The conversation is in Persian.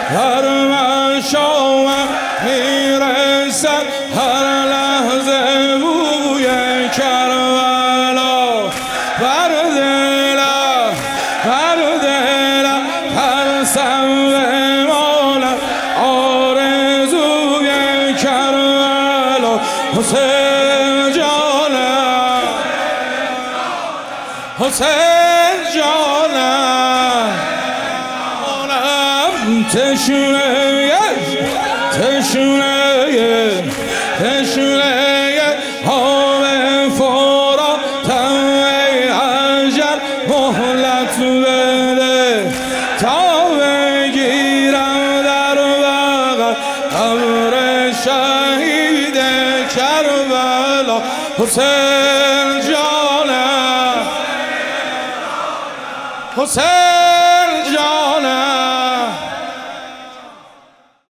هر مشامم میرسد هر لحظه بوی کربلا بر دلم ترسم بماند آرزوی کربلا حسین جانم حسین جانم تشنه آب فراتم ای اجل مهلت بده تا بگیرم در بغل قبر شهید کربلا حسین جانم حسین جانم